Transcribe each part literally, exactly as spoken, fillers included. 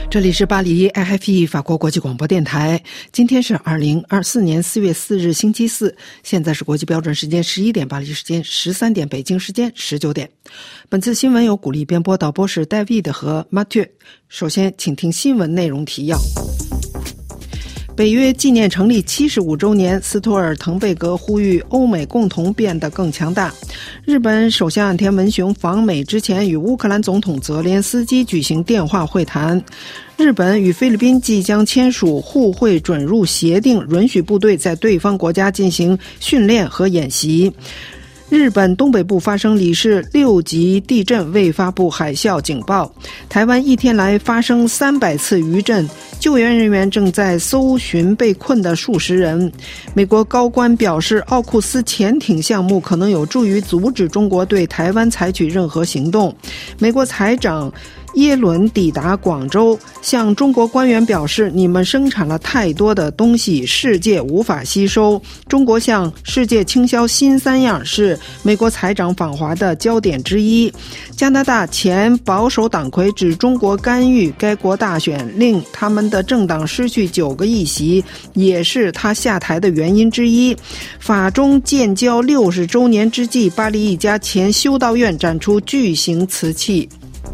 这里是巴黎 I F E 法国国际广播电台，今天是二零二四年四月四日星期四，现在是国际标准时间十一点，巴黎时间十三点，北京时间十九点。本次新闻由鼓励编播，导播是 David 和 Mathieu。首先请听新闻内容提要。北约纪念成立七十五周年，斯托尔滕贝格呼吁欧美共同变得更强大。日本首相岸田文雄访美之前与乌克兰总统泽连斯基举行电话会谈。日本与菲律宾即将签署互惠准入协定，允许部队在对方国家进行训练和演习。日本东北部发生里氏六级地震，未发布海啸警报。台湾一天来发生三百次余震，救援人员正在搜寻被困的数十人。美国高官表示，奥库斯潜艇项目可能有助于阻止中国对台湾采取任何行动。美国财长耶伦抵达广州，向中国官员表示，你们生产了太多的东西，世界无法吸收。中国向世界倾销新三样是美国财长访华的焦点之一。加拿大前保守党魁指中国干预该国大选，令他们的政党失去九个议席，也是他下台的原因之一。法中建交六十周年之际，巴黎一家前修道院展出巨型瓷器。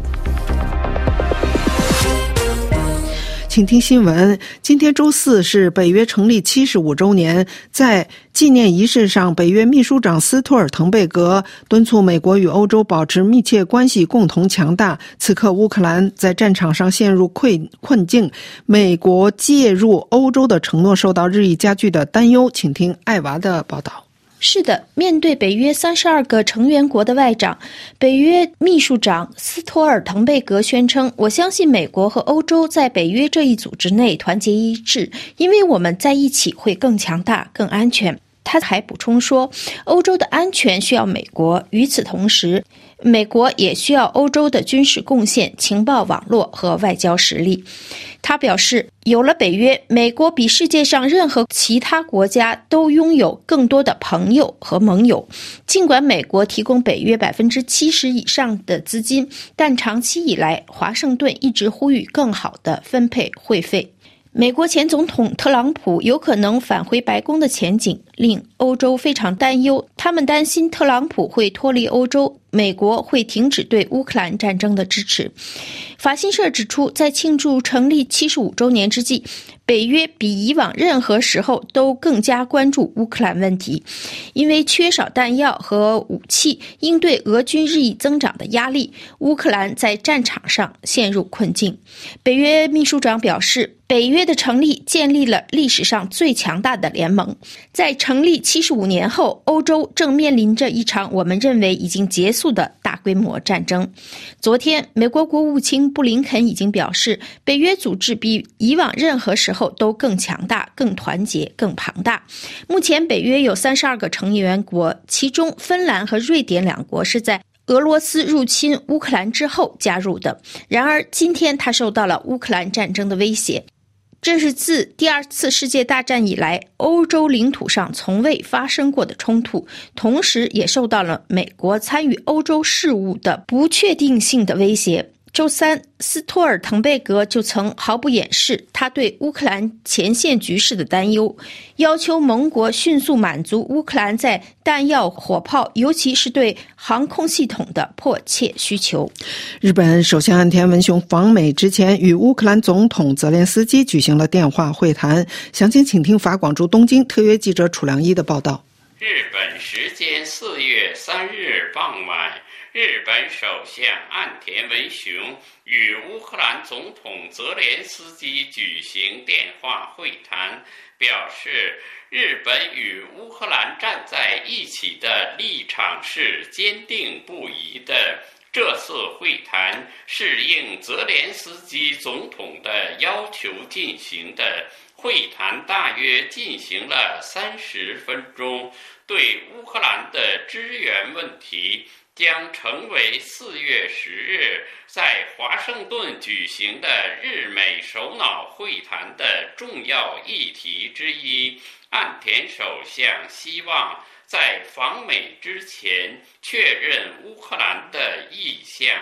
请听新闻。今天周四是北约成立七十五周年，在纪念仪式上，北约秘书长斯托尔滕贝格敦促美国与欧洲保持密切关系，共同强大。此刻乌克兰在战场上陷入困困境，美国介入欧洲的承诺受到日益加剧的担忧。请听艾娃的报道。 是的，面对北约三十二个成员国的外长，北约秘书长斯托尔滕贝格宣称，我相信美国和欧洲在北约这一组织内团结一致，因为我们在一起会更强大、更安全。他还补充说，欧洲的安全需要美国，与此同时，美国也需要欧洲的军事贡献、情报网络和外交实力。他表示，有了北约，美国比世界上任何其他国家都拥有更多的朋友和盟友。尽管美国提供北约百分之七十以上的资金，但长期以来，华盛顿一直呼吁更好地分配会费。美国前总统特朗普有可能返回白宫的前景令欧洲非常担忧，他们担心特朗普会脱离欧洲，美国会停止对乌克兰战争的支持。法新社指出，在庆祝成立七十五周年之际，北约比以往任何时候都更加关注乌克兰问题，因为缺少弹药和武器，应对俄军日益增长的压力，乌克兰在战场上陷入困境。北约秘书长表示，北约的成立建立了历史上最强大的联盟。在成立七十五年后，欧洲正面临着一场我们认为已经结束的大规模战争。昨天，美国国务卿布林肯已经表示，北约组织比以往任何时候都更强大、更团结、更庞大。目前，北约有三十二个成员国，其中芬兰和瑞典两国是在俄罗斯入侵乌克兰之后加入的。然而，今天它受到了乌克兰战争的威胁。这是自第二次世界大战以来，欧洲领土上从未发生过的冲突，同时也受到了美国参与欧洲事务的不确定性的威胁。周三，斯托尔滕贝格就曾毫不掩饰他对乌克兰前线局势的担忧，要求盟国迅速满足乌克兰在弹药、火炮，尤其是对航空系统的迫切需求。 日本首相岸田文雄访美之前与乌克兰总统泽连斯基举行了电话会谈。详情请听法广驻东京特约记者楚良一的报道。 日本时间四月三日傍晚，日本首相岸田文雄与乌克兰总统泽连斯基举行电话会谈，表示日本与乌克兰站在一起的立场是坚定不移的。这次会谈是应泽连斯基总统的要求进行的，会谈大约进行了三十分钟，对乌克兰的支援问题将成为四月十日在华盛顿举行的日美首脑会谈的重要议题之一。岸田首相希望在访美之前确认乌克兰的意向。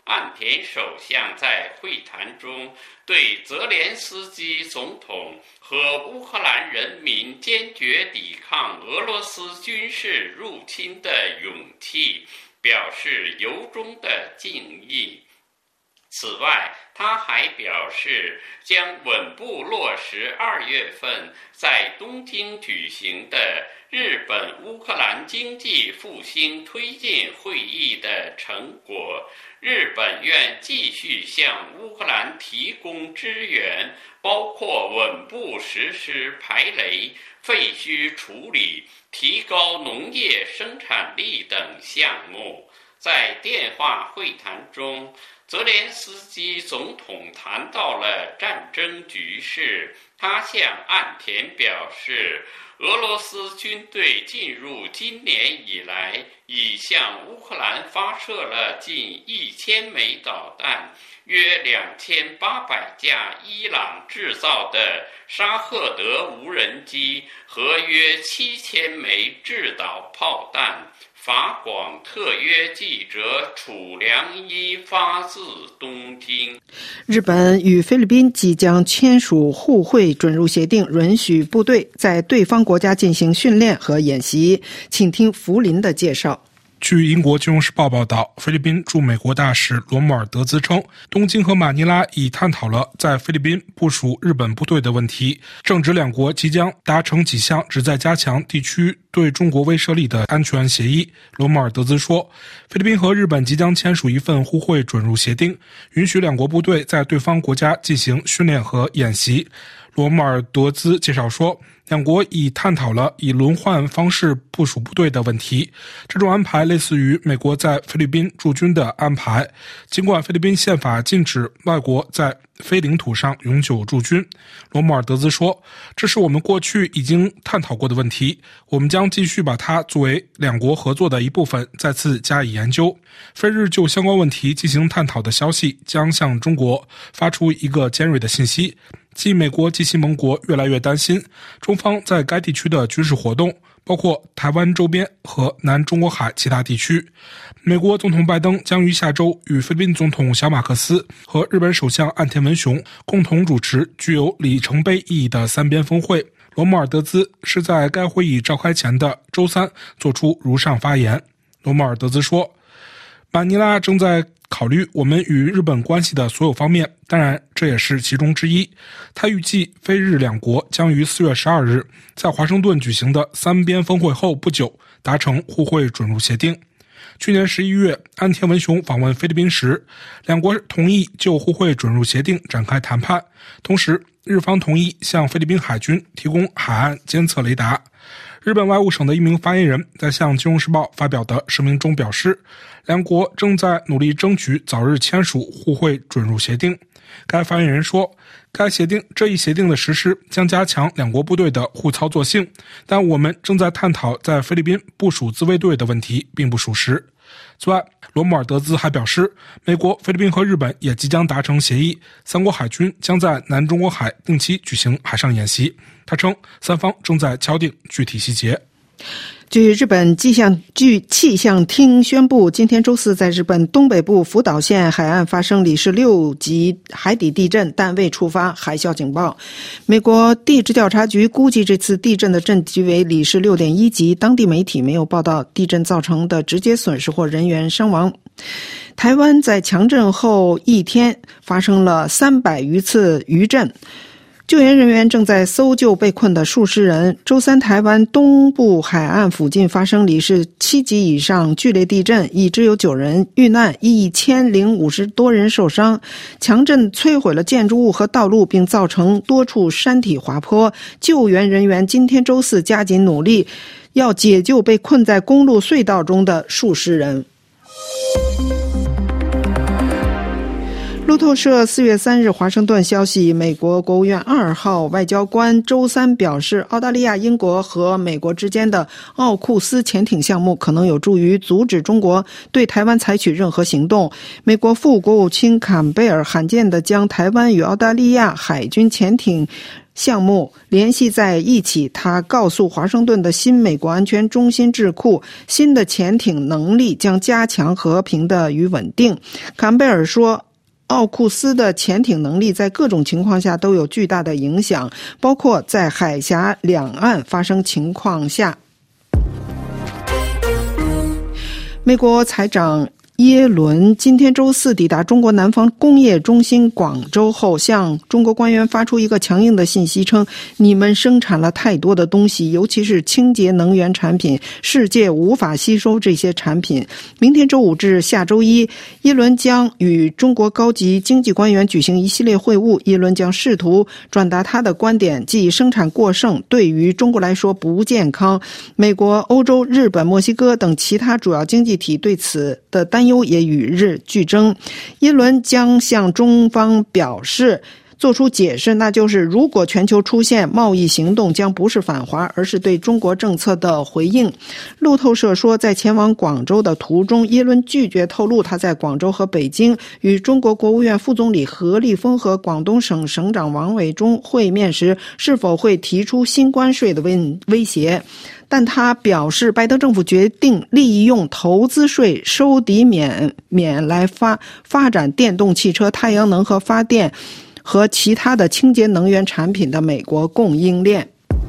岸田首相在会谈中对泽连斯基总统和乌克兰人民坚决抵抗俄罗斯军事入侵的勇气表示由衷的敬意。此外，他还表示将稳步落实二月份在东京举行的日本乌克兰经济复兴推进会议的成果。日本愿继续向乌克兰提供支援，包括稳步实施排雷、废墟处理、提高农业生产力等项目。在电话会谈中，泽连斯基总统谈到了战争局势，他向岸田表示，俄罗斯军队进入今年以来，已向乌克兰发射了近一千枚导弹，约两千八百架伊朗制造的沙赫德无人机和约七千枚制导炮弹。法广特约记者楚良一发自东京。 日本与菲律宾即将签署互惠准入协定，允许部队在对方国家进行训练和演习。请听福林的介绍。 据英国金融时报报道，菲律宾驻美国大使罗姆尔德兹称，东京和马尼拉已探讨了在菲律宾部署日本部队的问题，正值两国即将达成几项旨在加强地区对中国威慑力的安全协议。罗姆尔德兹说，菲律宾和日本即将签署一份互惠准入协定，允许两国部队在对方国家进行训练和演习。罗姆尔德兹介绍说，两国已探讨了以轮换方式部署部队的问题，这种安排类似于美国在菲律宾驻军的安排。尽管菲律宾宪法禁止外国在非领土上永久驻军，罗姆尔德兹说，这是我们过去已经探讨过的问题，我们将继续把它作为两国合作的一部分再次加以研究。菲日就相关问题进行探讨的消息将向中国发出一个尖锐的信息，即美国及其盟国越来越担心中方在该地区的军事活动，包括台湾周边和南中国海其他地区。美国总统拜登将于下周与菲律宾总统小马克思和日本首相岸田文雄共同主持具有里程碑意义的三边峰会。罗姆尔德兹是在该会议召开前的周三做出如上发言。罗姆尔德兹说，马尼拉正在考虑我们与日本关系的所有方面，当然这也是其中之一。他预计菲日两国将于四月十二日在华盛顿举行的三边峰会后不久达成互惠准入协定。去年十一月，岸田文雄访问菲律宾时，两国同意就互惠准入协定展开谈判，同时日方同意向菲律宾海军提供海岸监测雷达。日本外务省的一名发言人在向《金融时报》发表的声明中表示，两国正在努力争取早日签署互惠准入协定。该发言人说，该协定这一协定的实施将加强两国部队的互操作性，但我们正在探讨在菲律宾部署自卫队的问题并不属实。此外，罗姆尔德兹还表示，美国、菲律宾和日本也即将达成协议，三国海军将在南中国海定期举行海上演习。他称，三方正在敲定具体细节。 据日本气象据气象厅宣布，今天周四在日本东北部福岛县海岸发生里氏六级海底地震，但未触发海啸警报。美国地质调查局估计这次地震的震级为里氏 六点一 级，当地媒体没有报道地震造成的直接损失或人员伤亡。台湾在强震后一天发生了三百余次余震，救援人员正在搜救被困的数十人。周三，台湾东部海岸附近发生里氏七级以上剧烈地震，已知有九人遇难，一千零五十多人受伤。强震摧毁了建筑物和道路，并造成多处山体滑坡。救援人员今天周四加紧努力，要解救被困在公路隧道中的数十人。路透社四月三日华盛顿消息，美国国务院二号外交官周三表示，澳大利亚、英国和美国之间的奥库斯潜艇项目可能有助于阻止中国对台湾采取任何行动。美国副国务卿坎贝尔罕见地将台湾与澳大利亚海军潜艇项目联系在一起。他告诉华盛顿的新美国安全中心智库，新的潜艇能力将加强和平的与稳定。坎贝尔说，奥库斯的潜艇能力在各种情况下都有巨大的影响，包括在海峡两岸发生情况下。美国财长耶伦今天周四抵达中国南方工业中心广州后，向中国官员发出一个强硬的信息，称你们生产了太多的东西，尤其是清洁能源产品，世界无法吸收这些产品。明天周五至下周一，耶伦将与中国高级经济官员举行一系列会晤。耶伦将试图转达他的观点，即生产过剩对于中国来说不健康。美国、欧洲、日本、墨西哥等其他主要经济体对此的担忧也与日俱增。耶伦将向中方表示做出解释，那就是如果全球出现贸易行动，将不是反华，而是对中国政策的回应。路透社说，在前往广州的途中，耶伦拒绝透露他在广州和北京与中国国务院副总理何立峰和广东省省长王伟忠会面时是否会提出新关税的威胁。但他表示，拜登政府决定利用投资税收抵免免来发发展电动汽车、太阳能和发电和其他的清洁能源产品的美国供应链。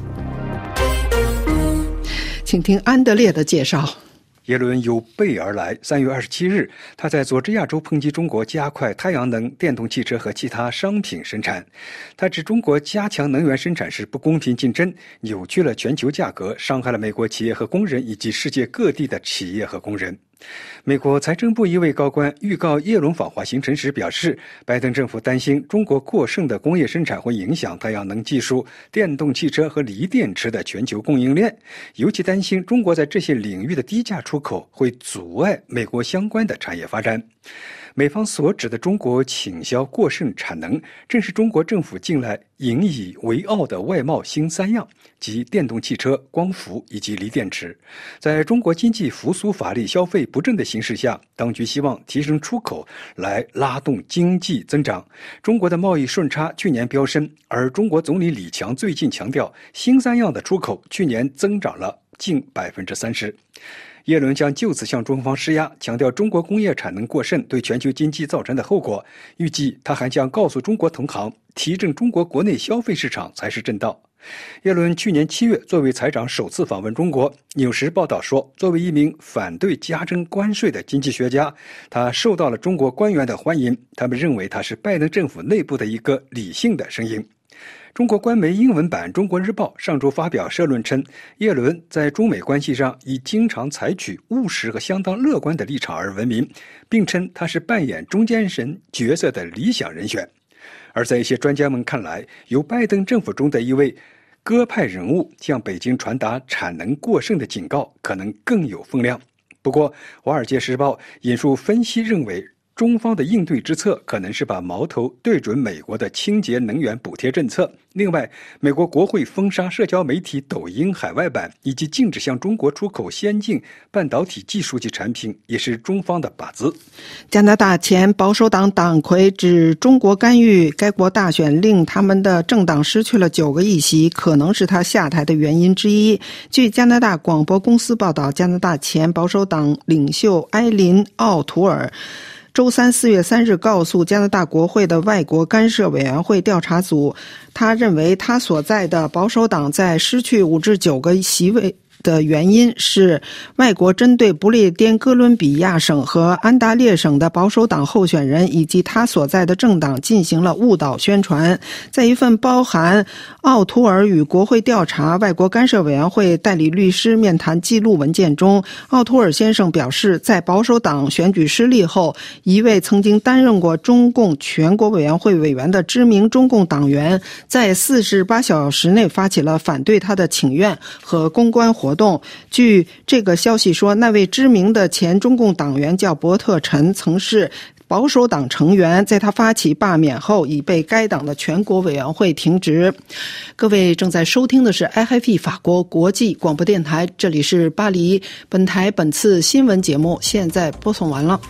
请听安德烈的介绍。 耶伦有备而来。三月二十七日，他在佐治亚州抨击中国加快太阳能、电动汽车和其他商品生产。他指中国加强能源生产是不公平竞争，扭曲了全球价格，伤害了美国企业和工人以及世界各地的企业和工人。美国财政部一位高官预告耶伦访华行程时表示，拜登政府担心中国过剩的工业生产会影响太阳能技术、电动汽车和锂电池的全球供应链，尤其担心中国在这些领域的低价出口会阻碍美国相关的产业发展。美方所指的中国倾销过剩产能，正是中国政府近来引以为傲的外贸新三样，即电动汽车、光伏以及锂电池。在中国经济复苏乏力、消费不振的形势下，当局希望提升出口来拉动经济增长。中国的贸易顺差去年飙升，而中国总理李强最近强调，新三样的出口去年增长了近百分之三十。耶伦将就此向中方施压，强调中国工业产能过剩对全球经济造成的后果。预计他还将告诉中国同行，提振中国国内消费市场才是正道。耶伦去年七月作为财长首次访问中国，纽时报道说，作为一名反对加征关税的经济学家，他受到了中国官员的欢迎，他们认为他是拜登政府内部的一个理性的声音。中国官媒英文版《中国日报》上周发表社论称，耶伦在中美关系上以经常采取务实和相当乐观的立场而闻名，并称他是扮演中间人角色的理想人选。而在一些专家们看来，由拜登政府中的一位鸽派人物向北京传达产能过剩的警告可能更有分量。不过，《华尔街时报》引述分析认为，中方的应对之策可能是把矛头对准美国的清洁能源补贴政策。另外，美国国会封杀社交媒体抖音海外版，以及禁止向中国出口先进半导体技术及产品，也是中方的靶子。 加拿大前保守党党魁指中国干预该国大选，令他们的政党失去了九个议席，可能是他下台的原因之一。据加拿大广播公司报道，加拿大前保守党领袖埃琳·奥图尔周三四月三日告诉加拿大国会的外国干涉委员会调查组，他认为他所在的保守党在失去五至九个席位的原因是外国针对不列颠哥伦比亚省和安大略省的保守党候选人以及他所在的政党进行了误导宣传。在一份包含奥图尔与国会调查外国干涉委员会代理律师面谈记录文件中，奥图尔先生表示，在保守党选举失利后，一位曾经担任过中共全国委员会委员的知名中共党员在四十八小时内发起了反对他的请愿和公关活动。据这个消息说，那位知名的前中共党员叫伯特陈，曾是保守党成员，在他发起罢免后已被该党的全国委员会停职。各位正在收听的是 I F E 法国国际广播电台，这里是巴黎。本台本次新闻节目现在播送完了。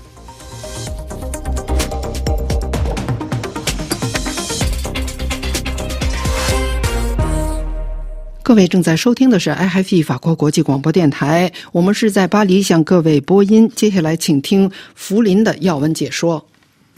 各位正在收听的是 I F E 法国国际广播电台，我们是在巴黎向各位播音。接下来请听福林的要闻解说。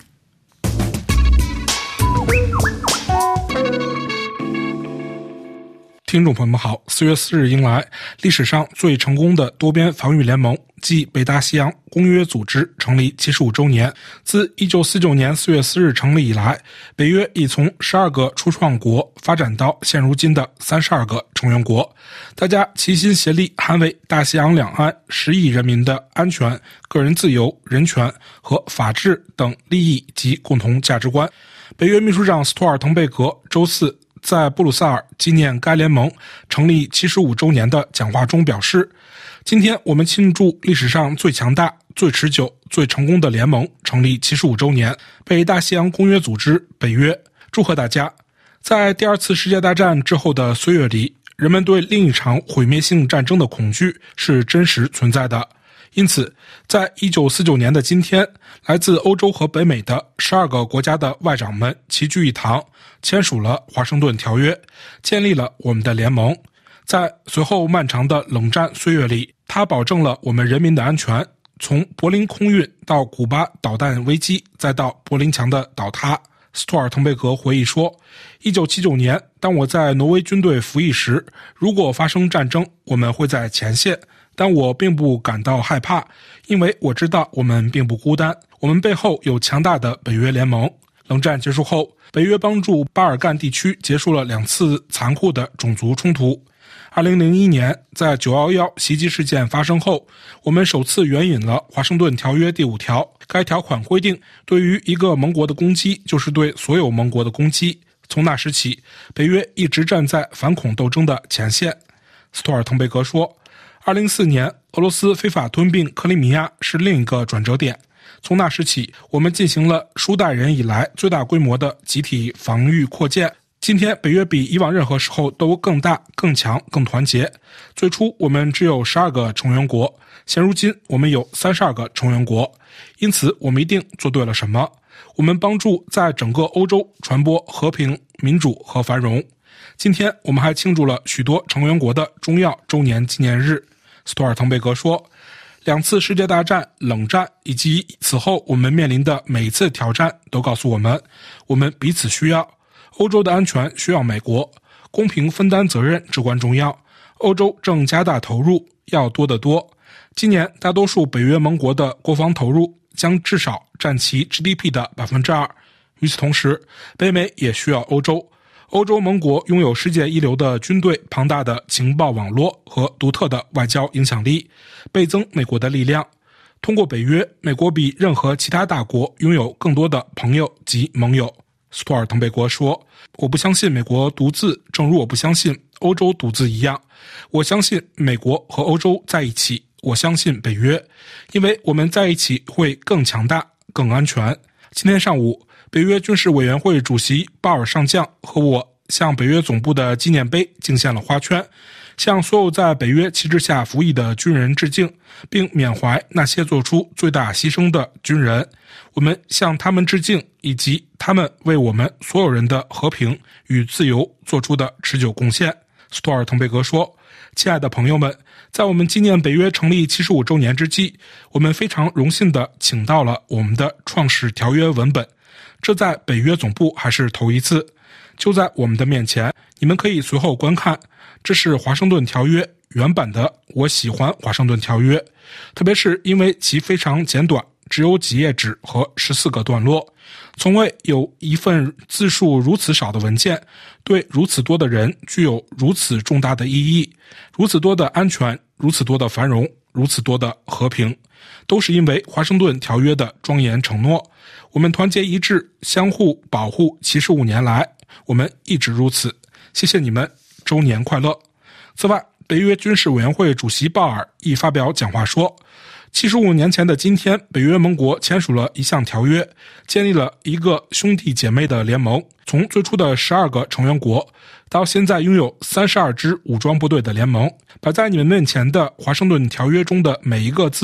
听众朋友们好，四月四日迎来历史上最成功的多边防御联盟，即北大西洋公约组织成立七十五周年。自一九四九年四月四日成立以来，北约已从十二个初创国发展到现如今的三十二个成员国，大家齐心协力捍卫大西洋两岸十亿人民的安全、个人自由、人权和法治等利益及共同价值观。北约秘书长斯托尔滕贝格周四在布鲁塞尔纪念该联盟成立七十五周年的讲话中表示，今天我们庆祝历史上最强大、最持久、最成功的联盟成立七十五周年，北大西洋公约组织北约。祝贺大家！在第二次世界大战之后的岁月里，人们对另一场毁灭性战争的恐惧是真实存在的。因此，在一九四九年的今天，来自欧洲和北美的十二个国家的外长们齐聚一堂，签署了华盛顿条约，建立了我们的联盟。在随后漫长的冷战岁月里，它保证了我们人民的安全，从柏林空运到古巴导弹危机，再到柏林墙的倒塌。斯托尔滕贝格回忆说，一九七九年，当我在挪威军队服役时，如果发生战争，我们会在前线，但我并不感到害怕，因为我知道我们并不孤单，我们背后有强大的北约联盟。冷战结束后，北约帮助巴尔干地区结束了两次残酷的种族冲突。二零零一年，在九一一袭击事件发生后，我们首次援引了华盛顿条约第五条。该条款规定，对于一个盟国的攻击，就是对所有盟国的攻击。从那时起，北约一直站在反恐斗争的前线。斯托尔滕贝格说，二零零四年，俄罗斯非法吞并克里米亚是另一个转折点。从那时起，我们进行了数代人以来最大规模的集体防御扩建。今天，北约比以往任何时候都更大、更强、更团结。最初，我们只有十二个成员国，现如今我们有三十二个成员国。因此，我们一定做对了什么？我们帮助在整个欧洲传播和平、民主和繁荣。今天，我们还庆祝了许多成员国的重要周年纪念日。斯托尔滕贝格说，两次世界大战、冷战以及此后我们面临的每一次挑战都告诉我们，我们彼此需要。欧洲的安全需要美国，公平分担责任至关重要。欧洲正加大投入，要多得多。今年大多数北约盟国的国防投入将至少占其 G D P 的 百分之二。与此同时，北美也需要欧洲。欧洲盟国拥有世界一流的军队、庞大的情报网络和独特的外交影响力，倍增美国的力量。通过北约，美国比任何其他大国拥有更多的朋友及盟友。斯托尔滕贝格说，我不相信美国独自，正如我不相信欧洲独自一样。我相信美国和欧洲在一起，我相信北约，因为我们在一起会更强大、更安全。今天上午，北约军事委员会主席鲍尔上将和我向北约总部的纪念碑敬献了花圈，向所有在北约旗帜下服役的军人致敬，并缅怀那些做出最大牺牲的军人。我们向他们致敬，以及他们为我们所有人的和平与自由做出的持久贡献。斯托尔滕贝格说，亲爱的朋友们，在我们纪念北约成立七十五周年之际，我们非常荣幸地请到了我们的创始条约文本，这在北约总部还是头一次。就在我们的面前，你们可以随后观看，这是华盛顿条约原版的我喜欢华盛顿条约，特别是因为其非常简短，只有几页纸和十四个段落。从未有一份字数如此少的文件对如此多的人具有如此重大的意义，如此多的安全，如此多的繁荣，如此多的和平，都是因为华盛顿条约的庄严承诺。我们团结一致，相互保护七十五年来，我们一直如此。谢谢你们，周年快乐。此外，北约军事委员会主席鲍尔亦发表讲话说，七十五年前的今天，北约盟国签署了一项条约，建立了一个兄弟姐妹的联盟，从最初的十二个成员国到现在拥有三十二支武装部队的联盟。摆在你们面前的华盛顿条约中的每一个字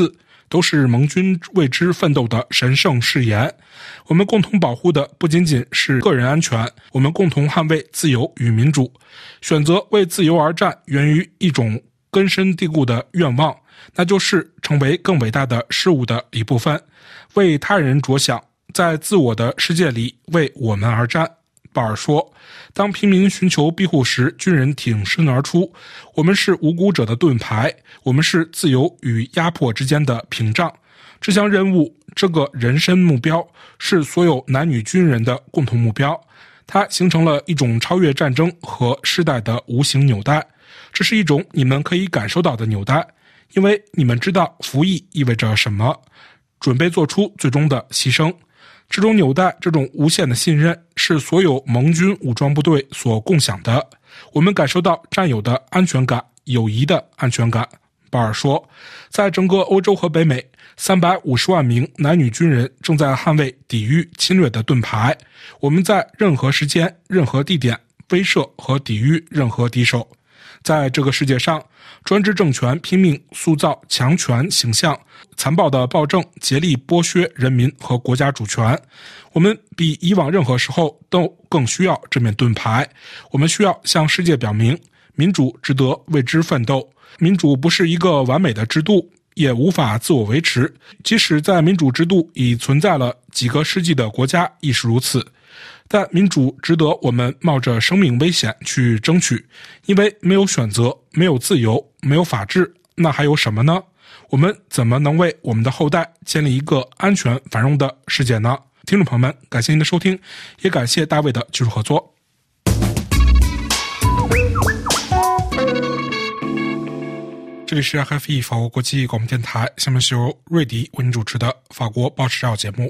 都是盟军为之奋斗的神圣誓言。我们共同保护的不仅仅是个人安全，我们共同捍卫自由与民主。选择为自由而战，源于一种根深蒂固的愿望，那就是成为更伟大的事物的一部分，为他人着想，在自我的世界里为我们而战。鲍尔说，当平民寻求庇护时，军人挺身而出。我们是无辜者的盾牌，我们是自由与压迫之间的屏障。这项任务，这个人生目标，是所有男女军人的共同目标。它形成了一种超越战争和世代的无形纽带。这是一种你们可以感受到的纽带，因为你们知道服役意味着什么，准备做出最终的牺牲。这种纽带，这种无限的信任，是所有盟军武装部队所共享的。我们感受到战友的安全感，友谊的安全感。鲍尔说，在整个欧洲和北美，三百五十万名男女军人正在捍卫抵御侵略的盾牌。我们在任何时间、任何地点威慑和抵御任何敌手。在这个世界上，专制政权拼命塑造强权形象，残暴的暴政竭力剥削人民和国家主权。我们比以往任何时候都更需要这面盾牌。我们需要向世界表明，民主值得为之奋斗。民主不是一个完美的制度，也无法自我维持，即使在民主制度已存在了几个世纪的国家亦是如此。但民主值得我们冒着生命危险去争取，因为没有选择，没有自由，没有法治，那还有什么呢？我们怎么能为我们的后代建立一个安全繁荣的世界呢？听众朋友们，感谢您的收听，也感谢大卫的技术合作。这里是 F F E 法国国际广播电台，下面是由瑞迪为您主持的法国报时要节目。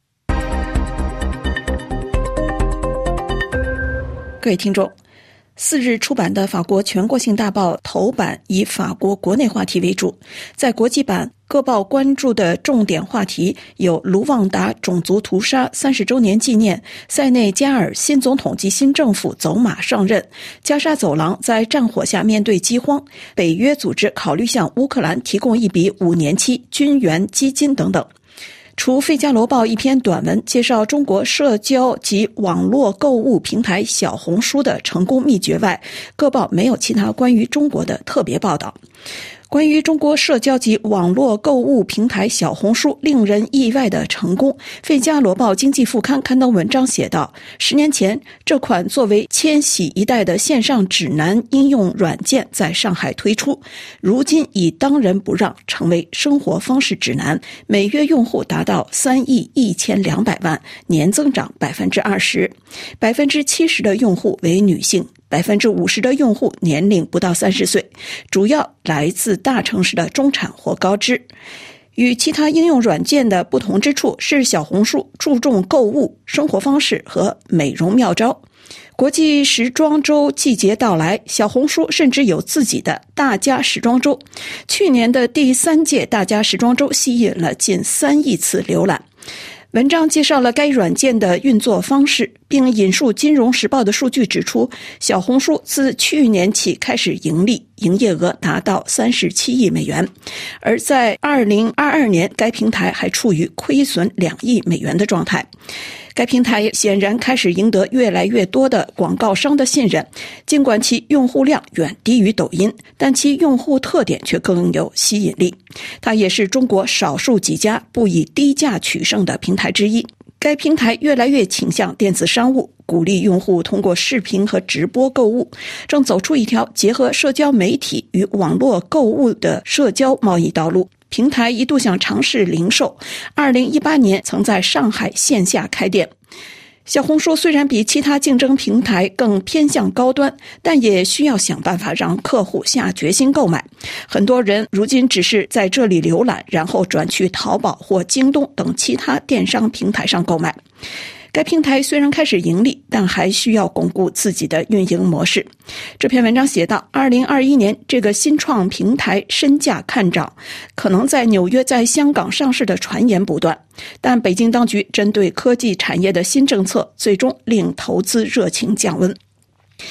各位听众，四日出版的法国全国性大报头版以法国国内话题为主，在国际版各报关注的重点话题有卢旺达种族屠杀三十周年纪念、塞内加尔新总统及新政府走马上任、加沙走廊在战火下面对饥荒、北约组织考虑向乌克兰提供一笔五年期军援基金等等。除《费加罗报》一篇短文介绍中国社交及网络购物平台小红书的成功秘诀外，各报没有其他关于中国的特别报道。关于中国社交及网络购物平台小红书令人意外的成功，费加罗报经济副刊刊登文章写道，十年前这款作为千禧一代的线上指南应用软件在上海推出，如今已当仁不让成为生活方式指南，每月用户达到三亿一千两百万，年增长百分之二十，百分之七十的用户为女性，百分之五十的用户年龄不到三十岁，主要来自大城市的中产或高知。与其他应用软件的不同之处是，小红书注重购物、生活方式和美容妙招。国际时装周季节到来，小红书甚至有自己的大家时装周。去年的第三届大家时装周吸引了近三亿次浏览。文章介绍了该软件的运作方式，并引述《金融时报》的数据指出，小红书自去年起开始盈利，营业额达到三十七亿美元，而在二零二二年该平台还处于亏损两亿美元的状态。该平台显然开始赢得越来越多的广告商的信任，尽管其用户量远低于抖音，但其用户特点却更有吸引力。它也是中国少数几家不以低价取胜的平台之一。该平台越来越倾向电子商务，鼓励用户通过视频和直播购物，正走出一条结合社交媒体与网络购物的社交贸易道路。平台一度想尝试零售，二零一八年曾在上海线下开店。小红书虽然比其他竞争平台更偏向高端，但也需要想办法让客户下决心购买。很多人如今只是在这里浏览，然后转去淘宝或京东等其他电商平台上购买。该平台虽然开始盈利，但还需要巩固自己的运营模式。这篇文章写道，二零二一年这个新创平台身价看涨，可能在纽约在香港上市的传言不断，但北京当局针对科技产业的新政策最终令投资热情降温。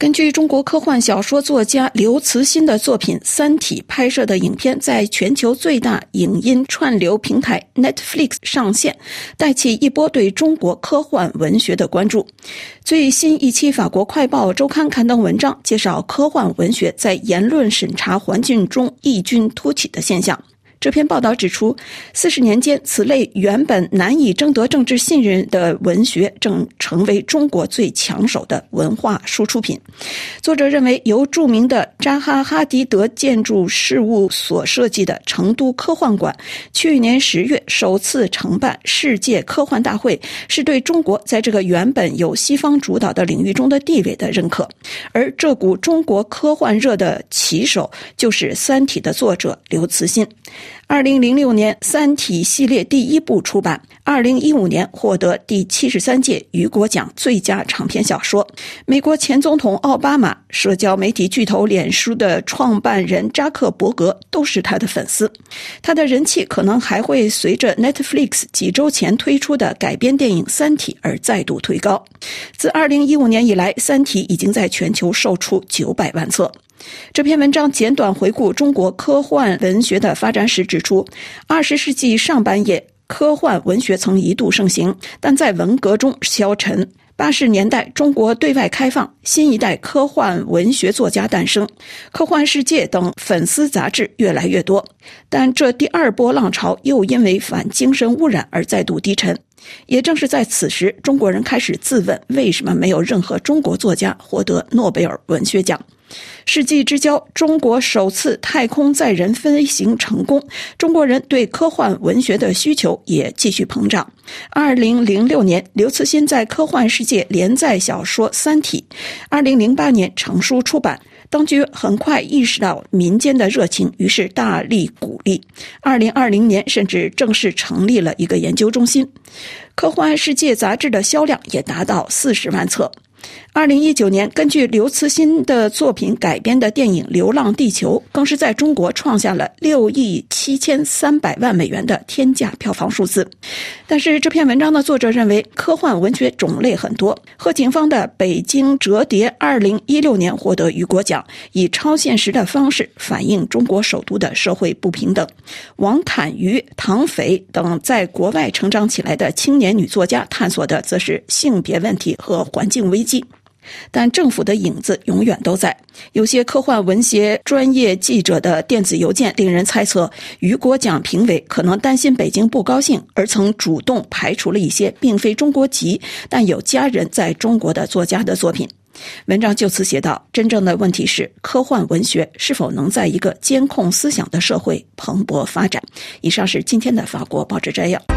根据中国科幻小说作家刘慈欣的作品《三体》拍摄的影片，在全球最大影音串流平台 Netflix 上线，带起一波对中国科幻文学的关注。最新一期法国快报周刊刊登文章，介绍科幻文学在言论审查环境中异军突起的现象。这篇报道指出，四十年间，此类原本难以争得政治信任的文学正成为中国最抢手的文化输出品。作者认为，由著名的扎哈·哈迪德建筑事务所设计的成都科幻馆，去年十月首次承办世界科幻大会，是对中国在这个原本由西方主导的领域中的地位的认可。而这股中国科幻热的旗手，就是《三体》的作者刘慈欣。二零零六年，《三体》系列第一部出版，二零一五年获得第七十三届雨果奖最佳长篇小说。美国前总统奥巴马、社交媒体巨头脸书的创办人扎克伯格都是他的粉丝。他的人气可能还会随着 Netflix 几周前推出的改编电影《三体》而再度推高。自二零一五年以来，《三体》已经在全球售出九百万册。这篇文章简短回顾中国科幻文学的发展史，指出二十世纪上半叶科幻文学曾一度盛行，但在文革中消沉。八十年代中国对外开放，新一代科幻文学作家诞生，科幻世界等粉丝杂志越来越多。但这第二波浪潮又因为反精神污染而再度低沉。也正是在此时，中国人开始自问，为什么没有任何中国作家获得诺贝尔文学奖？世纪之交，中国首次太空载人飞行成功，中国人对科幻文学的需求也继续膨胀。二零零六年，刘慈欣在科幻世界连载小说《三体》，二零零八年成书出版。当局很快意识到民间的热情，于是大力鼓励。二零二零年甚至正式成立了一个研究中心。科幻世界杂志的销量也达到四十万册。二零一九年，根据刘慈欣的作品改编的电影《流浪地球》更是在中国创下了六亿七千三百万美元的天价票房数字。但是这篇文章的作者认为，科幻文学种类很多。贺锦芳的《北京折叠》二零一六年获得雨果奖，以超现实的方式反映中国首都的社会不平等。王坦瑜、唐斐等在国外成长起来的青年女作家探索的则是性别问题和环境危机。但政府的影子永远都在。有些科幻文学专业记者的电子邮件令人猜测，雨果奖评委可能担心北京不高兴，而曾主动排除了一些并非中国籍但有家人在中国的作家的作品。文章就此写道，真正的问题是科幻文学是否能在一个监控思想的社会蓬勃发展。以上是今天的法国报纸摘要。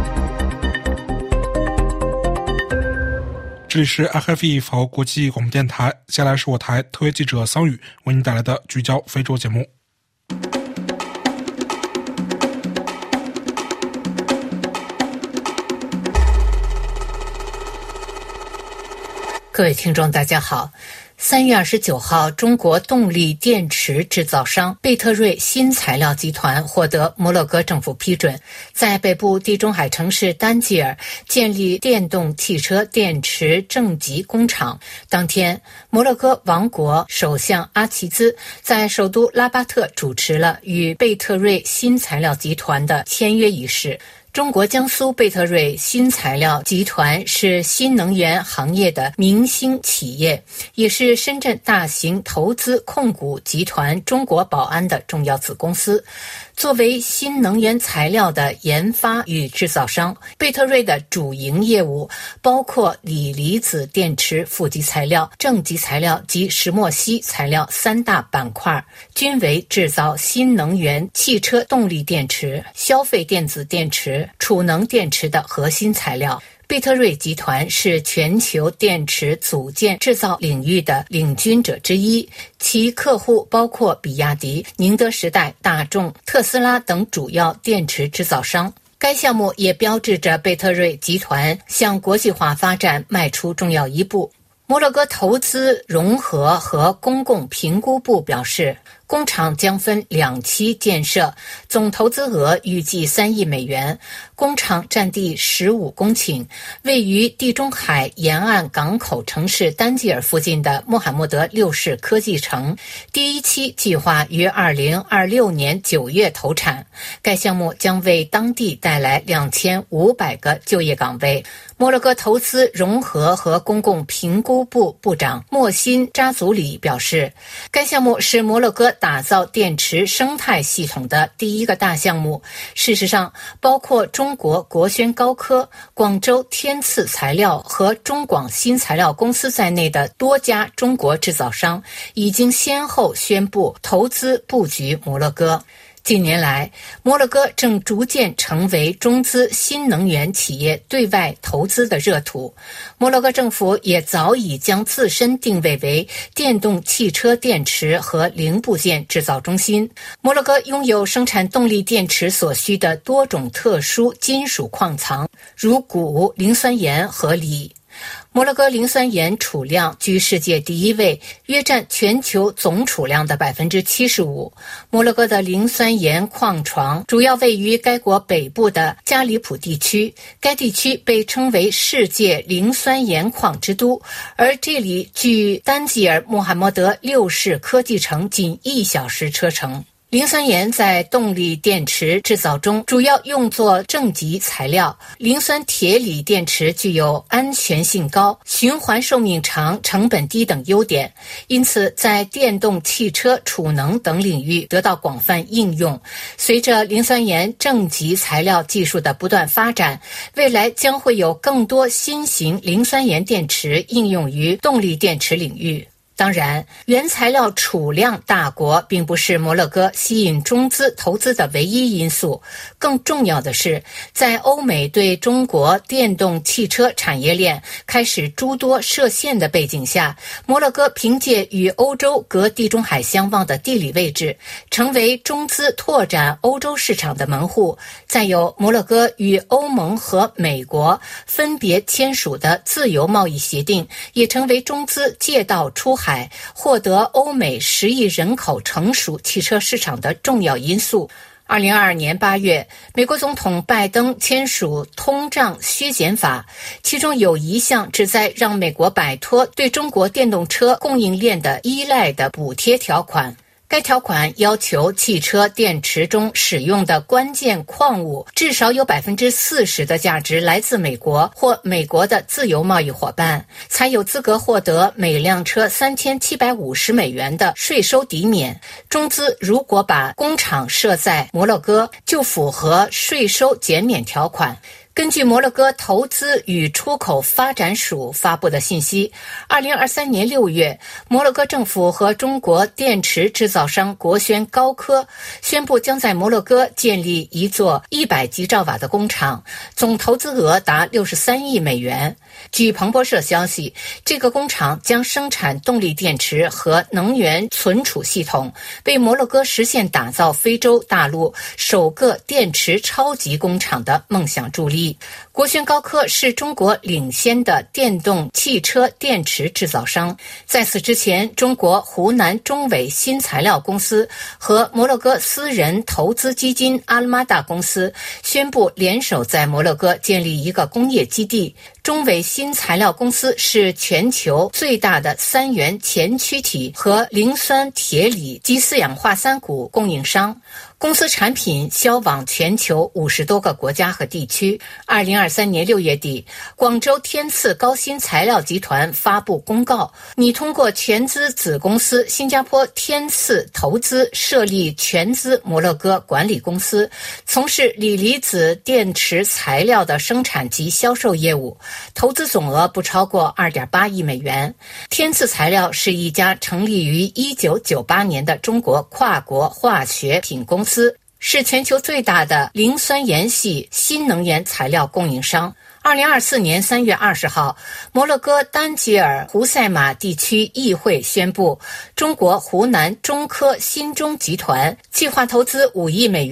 这里是 R F I 法国国际广播电台，接下来是我台特约记者桑宇为您带来的聚焦非洲节目。 各位听众大家好，三月二十九号，中国动力电池制造商贝特瑞新材料集团获得摩洛哥政府批准，在北部地中海城市丹吉尔建立电动汽车电池正极工厂。当天，摩洛哥王国首相阿齐兹在首都拉巴特主持了与贝特瑞新材料集团的签约仪式。中国江苏贝特瑞新材料集团是新能源行业的明星企业，也是深圳大型投资控股集团中国宝安的重要子公司。作为新能源材料的研发与制造商，贝特瑞的主营业务包括锂离子电池负极材料、正极材料及石墨烯材料三大板块，均为制造新能源汽车动力电池、消费电子电池、储能电池的核心材料。贝特瑞集团是全球电池组件制造领域的领军者之一，其客户包括比亚迪、宁德时代、大众、特斯拉等主要电池制造商。该项目也标志着贝特瑞集团向国际化发展迈出重要一步。摩洛哥投资融合和公共评估部表示， 工厂将分两期建设，总投资额预计三亿美元。工厂占地十五公顷，位于地中海沿岸港口城市丹吉尔附近的穆罕默德六世科技城。第一期计划于二零二六年九月投产，该项目将为当地带来两千五百个就业岗位。摩洛哥投资融合和公共评估部部长莫辛扎祖里表示，该项目是摩洛哥打造电池生态系统的第一个大项目。事实上，包括中国国轩高科、广州天赐材料和中广新材料公司在内的多家中国制造商已经先后宣布投资布局摩洛哥。近年来，摩洛哥正逐渐成为中资新能源企业对外投资的热土。摩洛哥政府也早已将自身定位为电动汽车电池和零部件制造中心。摩洛哥拥有生产动力电池所需的多种特殊金属矿藏，如钴、磷酸盐和锂。摩洛哥磷酸盐储量居世界第一位，约占全球总储量的 百分之七十五。摩洛哥的磷酸盐矿床主要位于该国北部的加里普地区，该地区被称为世界磷酸盐矿之都，而这里距丹吉尔穆罕默德六世科技城仅一小时车程。磷酸盐在动力电池制造中主要用作正极材料。磷酸铁锂电池具有安全性高、循环寿命长、成本低等优点，因此在电动汽车、储能等领域得到广泛应用。随着磷酸盐正极材料技术的不断发展，未来将会有更多新型磷酸盐电池应用于动力电池领域。当然，原材料储量大国并不是摩洛哥吸引中资投资的唯一因素。更重要的是，在欧美对中国电动汽车产业链开始诸多设限的背景下，摩洛哥凭借与欧洲隔地中海相望的地理位置，成为中资拓展欧洲市场的门户。再有，摩洛哥与欧盟和美国分别签署的自由贸易协定，也成为中资借道出海获得欧美十亿人口成熟汽车市场的重要因素。二零二二年八月，美国总统拜登签署通胀削减法，其中有一项旨在让美国摆脱对中国电动车供应链的依赖的补贴条款。该条款要求汽车电池中使用的关键矿物至少有 百分之四十 的价值来自美国或美国的自由贸易伙伴，才有资格获得每辆车三千七百五十美元的税收抵免。中资如果把工厂设在摩洛哥，就符合税收减免条款。根据摩洛哥投资与出口发展署发布的信息，二零二三年六月，摩洛哥政府和中国电池制造商国轩高科宣布将在摩洛哥建立一座一百吉兆瓦的工厂，总投资额达六十三亿美元。据彭博社消息，这个工厂将生产动力电池和能源存储系统，为摩洛哥实现打造非洲大陆首个电池超级工厂的梦想助力。国轩高科是中国领先的电动汽车电池制造商。在此之前，中国湖南中伟新材料公司和摩洛哥私人投资基金阿拉马达公司宣布联手在摩洛哥建立一个工业基地。中伟新材料公司是全球最大的三元前驱体和磷酸铁锂及四氧化三钴供应商，公司产品销往全球五十多个国家和地区。二零二三年六月底，广州天赐高新材料集团发布公告，拟通过全资子公司新加坡天赐投资设立全资摩洛哥管理公司，从事锂离子电池材料的生产及销售业务，投资总额不超过 二点八亿美元。天赐材料是一家成立于一九九八年的中国跨国化学品公司，是全球最大的磷酸盐系新能源材料供应商。二零二四年三月二十号，摩洛哥丹吉尔胡塞马地区议会宣布，中国湖南中科新中集团计划投资五亿美元，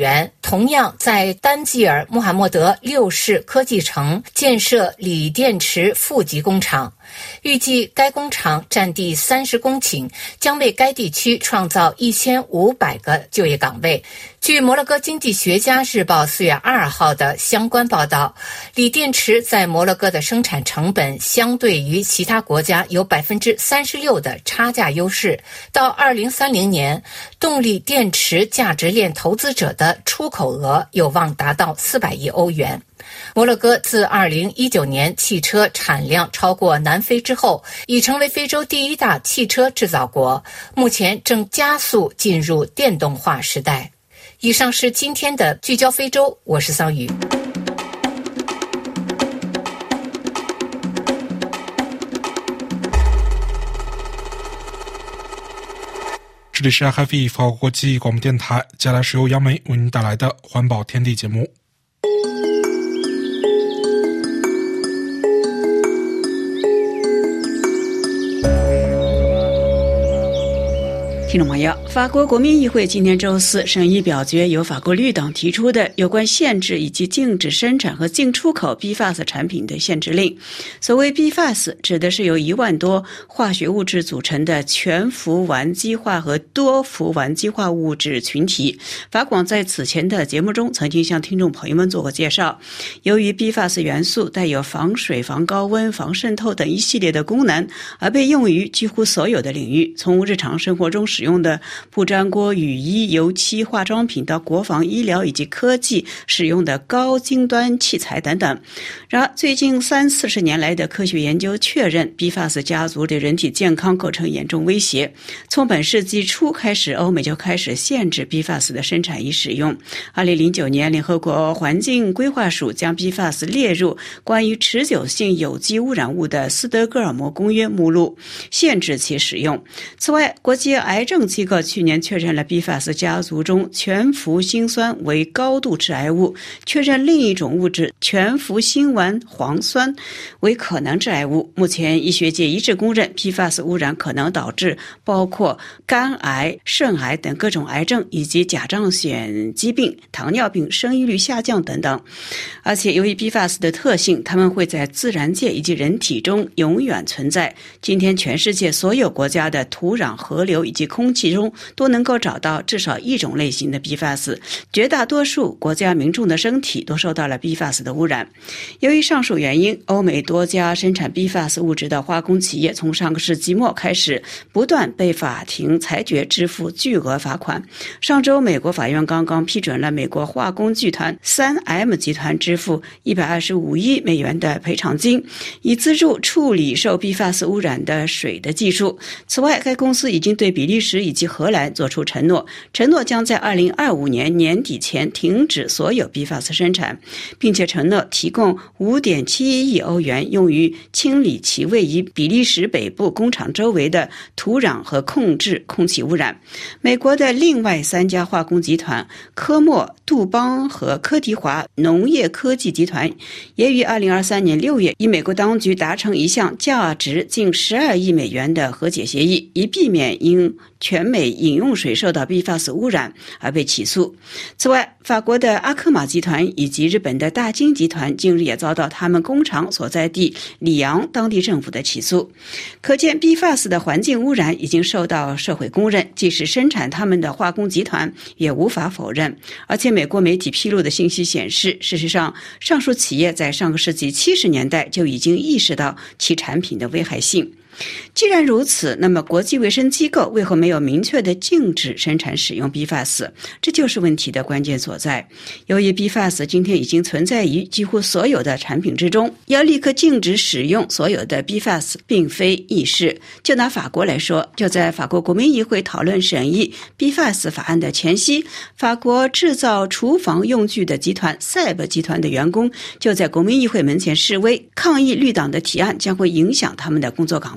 同样在丹吉尔穆罕默德六世科技城建设锂电池负极工厂，预计该工厂占地三十公顷，将为该地区创造一千五百个就业岗位。据摩洛哥经济学家日报四月二号的相关报道，锂电池在摩洛哥的生产成本相对于其他国家有百分之三十六的差价优势。到二零三零年，动力电池价值链投资者的出口额有望达到四百亿欧元。摩洛哥自二零一九年汽车产量超过南非之后，已成为非洲第一大汽车制造国，目前正加速进入电动化时代。以上是今天的聚焦非洲，我是桑宇。 这里是 F I 法国国际广播电台，接下来是由杨梅为您带来的环保天地节目。 听众朋友，法国国民议会今天周四审议表决由法国绿党提出的有关限制以及禁止生产和进出口 B F A S 产品的限制令。所谓 B F A S 指的是由一万多化学物质组成的全氟烷基化和多氟烷基化物质群体。法广在此前的节目中曾经向听众朋友们做过介绍。由于 B F A S 元素带有防水、防高温、防渗透等一系列的功能，而被用于几乎所有的领域，从日常生活中使用的不粘锅、雨衣、油漆、化妆品到国防、医疗以及科技使用的高精端器材等等。然而，最近三四十年来的科学研究确认 B F A S 家族对人体健康构成严重威胁。从本世纪初开始，欧美就开始限制 B F A S 的生产与使用。二零零九年，联合国环境规划署将 B F A S 列入关于持久性有机污染物的斯德哥尔摩公约目录，限制其使用。此外，国际癌症机构去年确认了 B F A S 家族中全氟辛酸为高度致癌物，确认另一种物质全氟辛烷磺酸为可能致癌物。目前医学界一致公认 B F A S 污染可能导致包括肝癌、肾癌等各种癌症，以及甲状腺疾病、糖尿病、生育率下降等等。而且由于 B F A S 的特性，它们会在自然界以及人体中永远存在。今天全世界所有国家的土壤、河流以及空气中都能够找到至少一种类型的 B F A S， 绝大多数国家民众的身体都受到了 B F A S 的污染。由于上述原因，欧美多家生产 B F A S 物质的化工企业从上个世纪末开始不断被法庭裁决支付巨额罚款。上周美国法院刚刚批准了美国化工剧团 三 M 集团支付一百二十五亿美元的赔偿金，以资助处理受 B F A S 污染的水的技术。此外，该公司已经对比利时以及荷兰做出承诺，承诺将在二零二五年年底前停止所有 B F A S 生产，并且承诺提供 五点七一亿欧元用于清理其位于比利时北部工厂周围的土壤和控制空气污染。美国的另外三家化工集团科莫、杜邦和科迪华农业科技集团也于二零二三年六月与美国当局达成一项价值近十二亿美元的和解协议，以避免因全美饮用水受到 B F A S 污染而被起诉。此外，法国的阿科玛集团以及日本的大金集团近日也遭到他们工厂所在地里昂当地政府的起诉。可见 B F A S 的环境污染已经受到社会公认，即使生产他们的化工集团也无法否认。而且美国媒体披露的信息显示，事实上上述企业在上个世纪七十年代就已经意识到其产品的危害性。既然如此，那么国际卫生机构为何没有明确的禁止生产使用 B F A S？ 这就是问题的关键所在。由于 B F A S 今天已经存在于几乎所有的产品之中，要立刻禁止使用所有的 B F A S 并非易事。就拿法国来说，就在法国国民议会讨论审议 B F A S 法案的前夕，法国制造厨房用具的集团赛博集团的员工就在国民议会门前示威，抗议绿党的提案将会影响他们的工作岗位。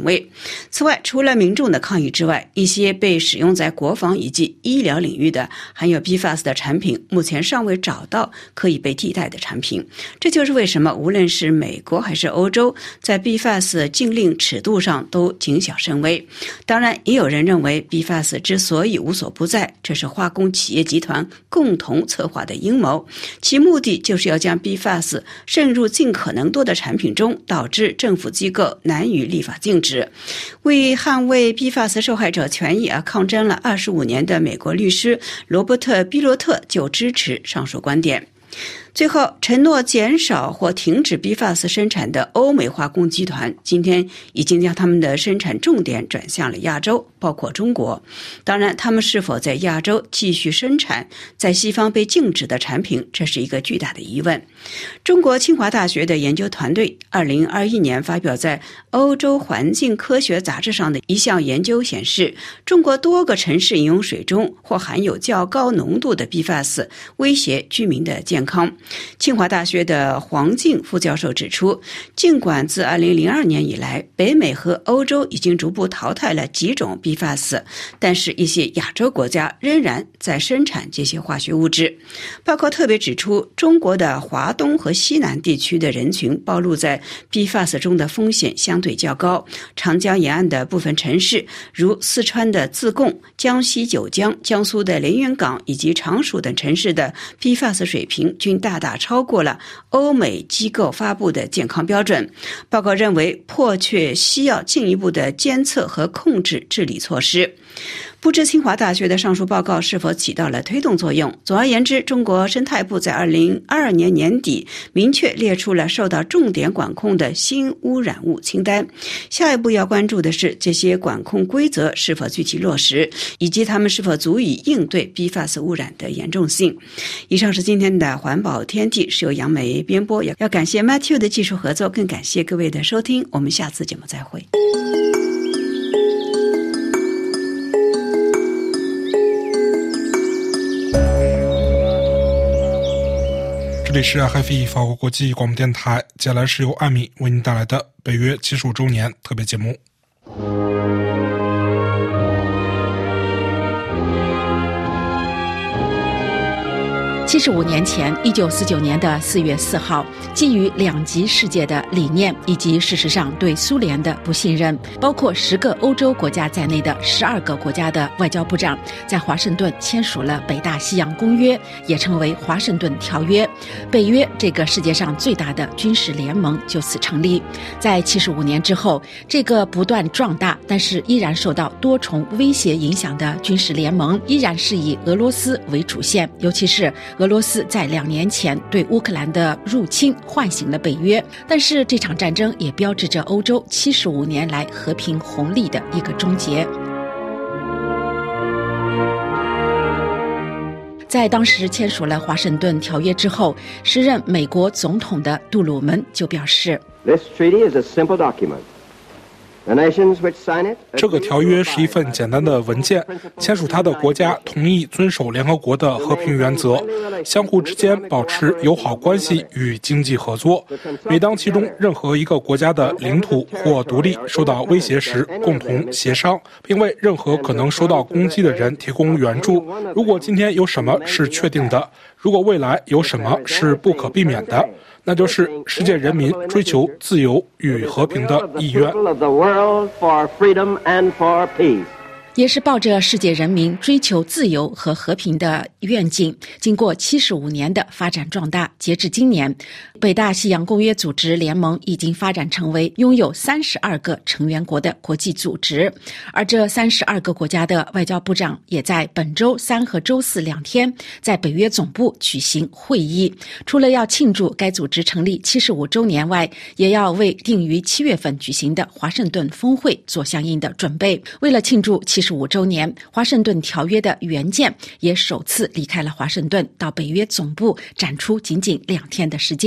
威。此外，除了民众的抗议之外，一些被使用在国防以及医疗领域的含有 P F A S 的产品目前尚未找到可以被替代的产品。这就是为什么无论是美国还是欧洲在 P F A S 禁令尺度上都谨小慎微。当然，也有人认为 P F A S 之所以无所不在，这是化工企业集团共同策划的阴谋，其目的就是要将 P F A S 渗入尽可能多的产品中，导致政府机构难以立法禁止。为捍卫 P F A S 受害者权益而抗争了二十五年的美国律师罗伯特·毕洛特就支持上述观点。最后，承诺减少或停止 P F A S 生产的欧美化工集团今天已经将他们的生产重点转向了亚洲，包括中国。当然，他们是否在亚洲继续生产在西方被禁止的产品，这是一个巨大的疑问。中国清华大学的研究团队二零二一年发表在欧洲环境科学杂志上的一项研究显示，中国多个城市饮用水中或含有较高浓度的 P F A S， 威胁居民的健康。清华大学的黄静副教授指出，尽管自二零零二年以来，北美和欧洲已经逐步淘汰了几种 P F A S， 但是一些亚洲国家仍然在生产这些化学物质。报告特别指出，中国的华东和西南地区的人群暴露在 P F A S 中的风险相对较高，长江沿岸的部分城市，如四川的自贡、江西九江、江苏的连云港以及常熟等城市的 P F A S 水平均大大超过了欧美机构发布的健康标准。报告认为，迫切需要进一步的监测和控制治理措施。不知清华大学的上述报告是否起到了推动作用。总而言之，中国生态部在二零二二年年底明确列出了受到重点管控的新污染物清单。下一步要关注的是这些管控规则是否具体落实，以及它们是否足以应对 P F A S 污染的严重性。以上是今天的环保天地，是由杨梅编播，要感谢 Matthew 的技术合作，更感谢各位的收听，我们下次节目再会。 这里是 R F I 法国国际广播电台，接下来是由艾米为您带来的北约七十五周年特别节目。 七十五年前，一九四九年的四月四号，基于两极世界的理念以及事实上对苏联的不信任，包括十个欧洲国家在内的十二个国家的外交部长在华盛顿签署了北大西洋公约，也称为华盛顿条约。北约这个世界上最大的军事联盟就此成立。在七十五年之后，这个不断壮大但是依然受到多重威胁影响的军事联盟，依然是以俄罗斯为主线，尤其是俄罗斯在两年前对乌克兰的入侵唤醒了北约，但是这场战争也标志着欧洲七十五年来和平红利的一个终结。在当时签署了华盛顿条约之后，时任美国总统的杜鲁门就表示 This treaty is a simple document. 这个条约是一份简单的文件，签署它的国家同意遵守联合国的和平原则，相互之间保持友好关系与经济合作。每当其中任何一个国家的领土或独立受到威胁时，共同协商，并为任何可能受到攻击的人提供援助。如果今天有什么是确定的，如果未来有什么是不可避免的，那就是世界人民追求自由与和平的意愿。也是抱着世界人民追求自由和和平的愿景，经过七十五年的发展壮大，截至今年，北大西洋公约组织联盟已经发展成为拥有三十二个成员国的国际组织，而这三十二个国家的外交部长也在本周三和周四两天在北约总部举行会议，除了要庆祝该组织成立七十五周年外，也要为定于七月份举行的华盛顿峰会做相应的准备。为了庆祝七十五周年，华盛顿条约的原件也首次离开了华盛顿，到北约总部展出仅仅两天的时间。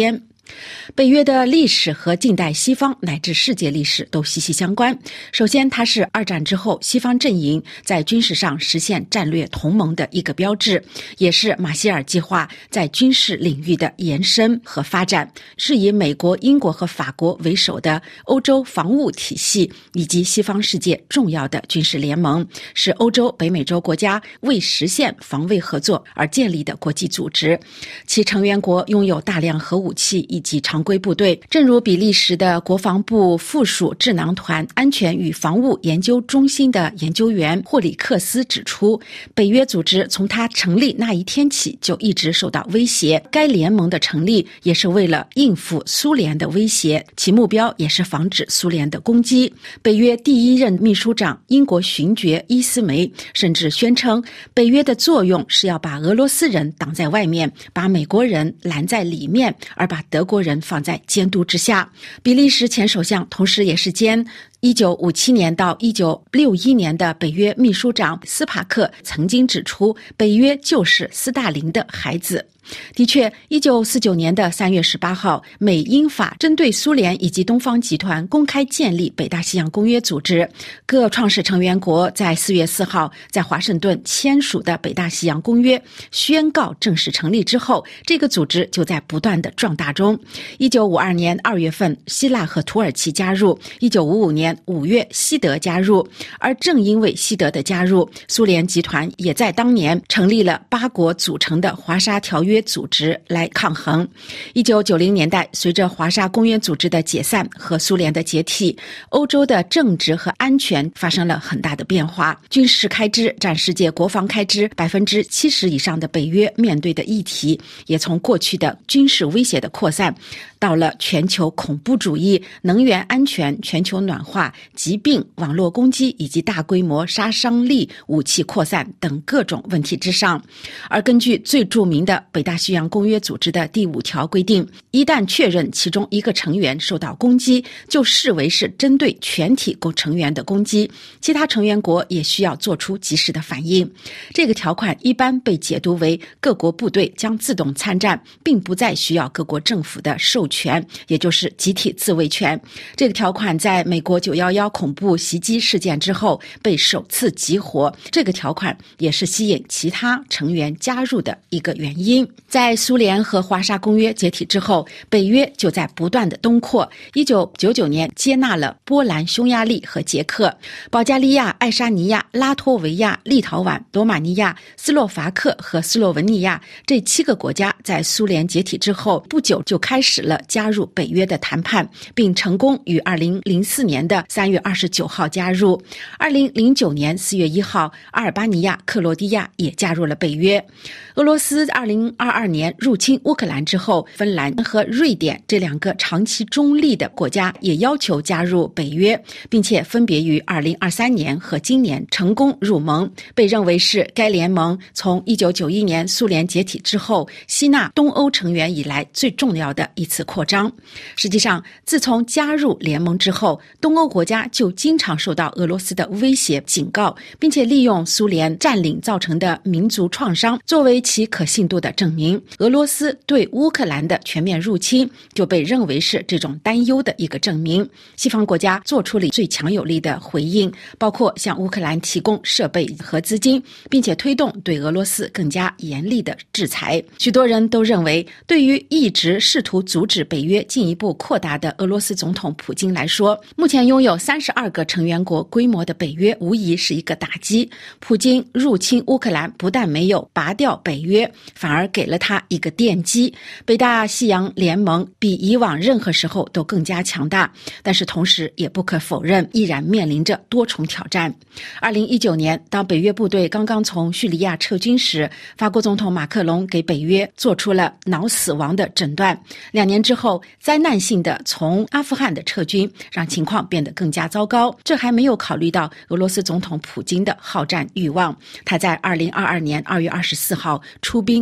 北约的历史和近代西方乃至世界历史都息息相关。首先，它是二战之后西方阵营在军事上实现战略同盟的一个标志，也是马歇尔计划在军事领域的延伸和发展，是以美国、英国和法国为首的欧洲防务体系以及西方世界重要的军事联盟，是欧洲、北美洲国家为实现防卫合作而建立的国际组织。其成员国拥有大量核武器以及常规部队。正如比利时的国防部附属智囊团安全与防务研究中心的研究员霍里克斯指出，北约组织从它成立那一天起就一直受到威胁。该联盟的成立也是为了应付苏联的威胁，其目标也是防止苏联的攻击。北约第一任秘书长英国勋爵伊斯梅甚至宣称，北约的作用是要把俄罗斯人挡在外面，把美国人拦在里面，而把德国人放在监督之下。比利时前首相，同时也是兼一九五七年到一九六一年的北约秘书长斯帕克曾经指出，北约就是斯大林的孩子。的确，一九四九年的三月十八号，美英法针对苏联以及东方集团公开建立北大西洋公约组织。各创始成员国在四月四号在华盛顿签署的北大西洋公约宣告正式成立之后，这个组织就在不断的壮大中。一九五二年二月份，希腊和土耳其加入；一九五五年五月，西德加入。而正因为西德的加入，苏联集团也在当年成立了八国组成的华沙条约组织来抗衡。一九九零年代，随着华沙公约组织的解散和苏联的解体，欧洲的政治和安全发生了很大的变化。军事开支占世界国防开支百分之七十以上的北约面对的议题，也从过去的军事威胁的扩散，到了全球恐怖主义、能源安全、全球暖化、疾病、网络攻击以及大规模杀伤力武器扩散等各种问题之上。而根据最著名的北大西洋公约组织的第五条规定，一旦确认其中一个成员受到攻击，就视为是针对全体成员的攻击，其他成员国也需要做出及时的反应。这个条款一般被解读为各国部队将自动参战，并不再需要各国政府的授权，也就是集体自卫权。这个条款在美国九一一恐怖袭击事件之后被首次激活，这个条款也是吸引其他成员加入的一个原因。在苏联和华沙公约解体之后，北约就在不断的东扩。一九九九年接纳了波兰、匈牙利和捷克，保加利亚、爱沙尼亚、拉脱维亚、立陶宛、罗马尼亚、斯洛伐克和斯洛文尼亚这七个国家在苏联解体之后不久就开始了加入北约的谈判，并成功于二零零四年的三月二十九号加入。二零零九年四月一号，阿尔巴尼亚、克罗地亚也加入了北约。俄罗斯二零二二年入侵乌克兰之后，芬兰和瑞典这两个长期中立的国家也要求加入北约，并且分别于二零二三年和今年成功入盟，被认为是该联盟从一九九一年苏联解体之后吸纳东欧成员以来最重要的一次扩张。实际上，自从加入联盟之后，东欧国家就经常受到俄罗斯的威胁警告，并且利用苏联占领造成的民族创伤作为其可信度的证明。俄罗斯对乌克兰的全面入侵就被认为是这种担忧的一个证明。西方国家做出了最强有力的回应，包括向乌克兰提供设备和资金，并且推动对俄罗斯更加严厉的制裁。许多人都认为，对于一直试图阻止北约进一步扩大的俄罗斯总统普京来说，目前拥有三十二个成员国规模的北约无疑是一个打击。普京入侵乌克兰不但没有拔掉北约，反而给了他一个奠基。北大西洋联盟比以往任何时候都更加强大，但是同时也不可否认，依然面临着多重挑战。二零一九年，当北约部队刚刚从叙利亚撤军时，法国总统马克龙给北约做出了脑死亡的诊断。两年之后，灾难性的从阿富汗的撤军让情况变得更加糟糕。这还没有考虑到俄罗斯总统普京的好战欲望，他在二零二二年二月二十四号出兵攻击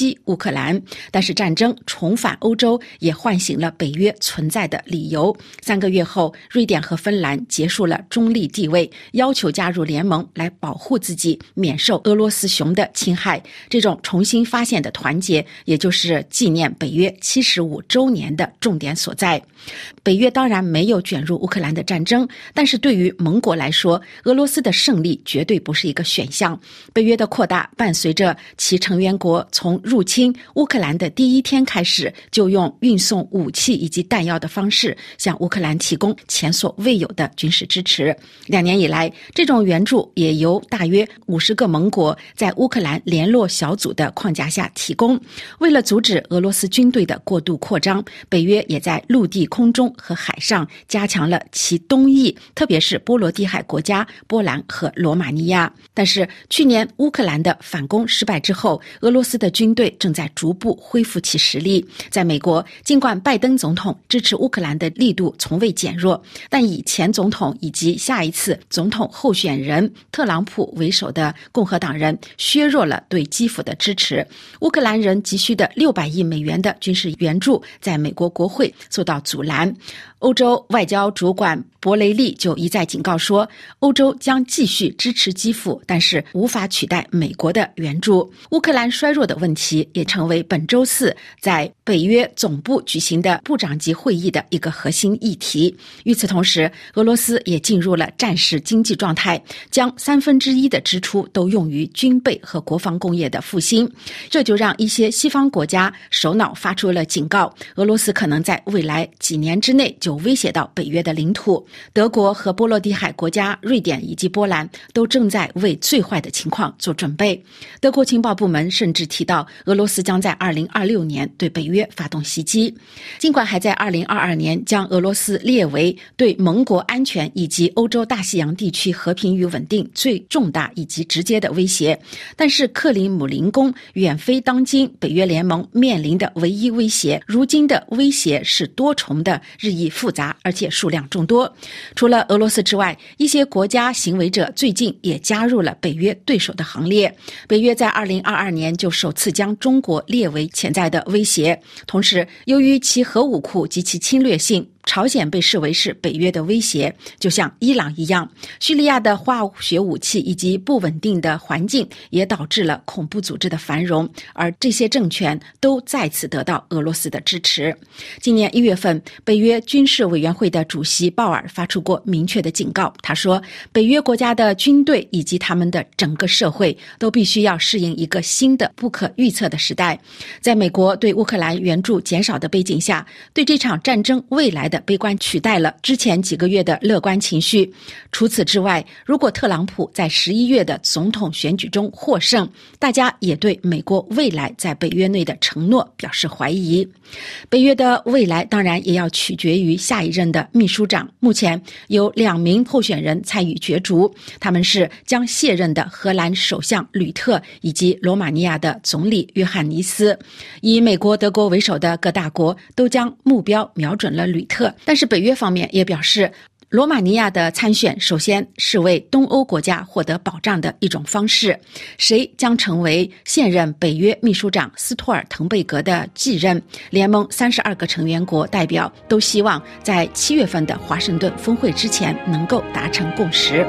击乌克兰。但是战争重返欧洲也唤醒了北约存在的理由。三个月后，瑞典和芬兰结束了中立地位，要求加入联盟来保护自己免受俄罗斯熊的侵害。这种重新发现的团结，也就是纪念北约七十五周年的重点所在。北约当然没有卷入乌克兰的战争，但是对于盟国来说，俄罗斯的胜利绝对不是一个选项。北约的扩大伴随着其成员国从入侵乌克兰的第一天开始，就用运送武器以及弹药的方式向乌克兰提供前所未有的军事支持。两年以来，这种援助也由大约五十个盟国在乌克兰联络小组的框架下提供。为了阻止俄罗斯军队的过度扩张，北约也在陆地、空中和海上加强了其东翼，特别是波罗的海国家波兰和罗马尼亚。但是去年乌克兰的反攻失败之后，俄罗斯的军队正在逐步恢复其实力。在美国，尽管拜登总统支持乌克兰的力度从未减弱，但以前总统以及下一次总统候选人特朗普为首的共和党人削弱了对基辅的支持。乌克兰人急需的六百亿美元的军事援助在美国国会受到阻拦。欧洲外交主管博雷利就一再警告说，欧洲将继续支持基辅，但是无法取代美国的援助。乌克兰衰弱的问题也成为本周四在北约总部举行的部长级会议的一个核心议题。与此同时，俄罗斯也进入了战时经济状态，将三分之一的支出都用于军备和国防工业的复兴。这就让一些西方国家首脑发出了警告，俄罗斯可能在未来几年之内就威胁到北约的领土。德国和波罗的海国家瑞典以及波兰都正在为最坏的情况做准备。德国情报部门甚至提到，俄罗斯将在二零二六年对北约发动袭击。尽管还在二零二二年将俄罗斯列为对盟国安全以及欧洲大西洋地区和平与稳定最重大以及直接的威胁，但是克里姆林宫远非当今北约联盟面临的唯一威胁。如今的威胁是多重的，日益复杂，而且数量众多。除了俄罗斯之外，一些国家行为者最近也加入了北约对手的行列。北约在二零二二年就首次将中国列为潜在的威胁，同时由于其核武库及其侵略性，朝鲜被视为是北约的威胁，就像伊朗一样。叙利亚的化学武器以及不稳定的环境也导致了恐怖组织的繁荣，而这些政权都再次得到俄罗斯的支持。今年一月份，北约军事委员会的主席鲍尔发出过明确的警告，他说，北约国家的军队以及他们的整个社会都必须要适应一个新的不可预测的时代。在美国对乌克兰援助减少的背景下，对这场战争未来的悲观取代了之前几个月的乐观情绪。除此之外，如果特朗普在十一月的总统选举中获胜，大家也对美国未来在北约内的承诺表示怀疑。北约的未来当然也要取决于下一任的秘书长。目前有两名候选人参与角逐，他们是将卸任的荷兰首相吕特以及罗马尼亚的总理约翰尼斯。以美国、德国为首的各大国都将目标瞄准了吕特，但是北约方面也表示，罗马尼亚的参选首先是为东欧国家获得保障的一种方式。谁将成为现任北约秘书长斯托尔滕贝格的继任，联盟三十二个成员国代表都希望在七月份的华盛顿峰会之前能够达成共识。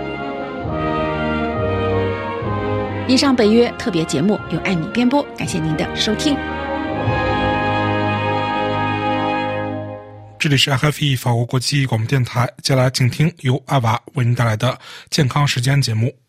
以上北约特别节目由艾米编播，感谢您的收听。 这里是 F F E 法国国际广播电台，接下来请听由阿娃为您带来的健康时间节目。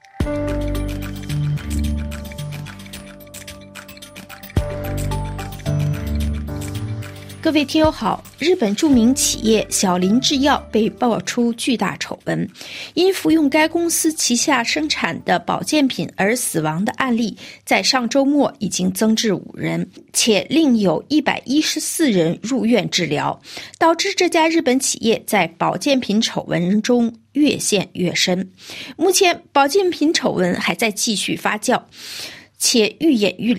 各位听友好，日本著名企业小林制药被爆出巨大丑闻，因服用该公司旗下生产的保健品而死亡的案例，在上周末已经增至五人，且另有一百一十四人入院治疗，导致这家日本企业在保健品丑闻中越陷越深。目前保健品丑闻还在继续发酵，且愈演愈烈。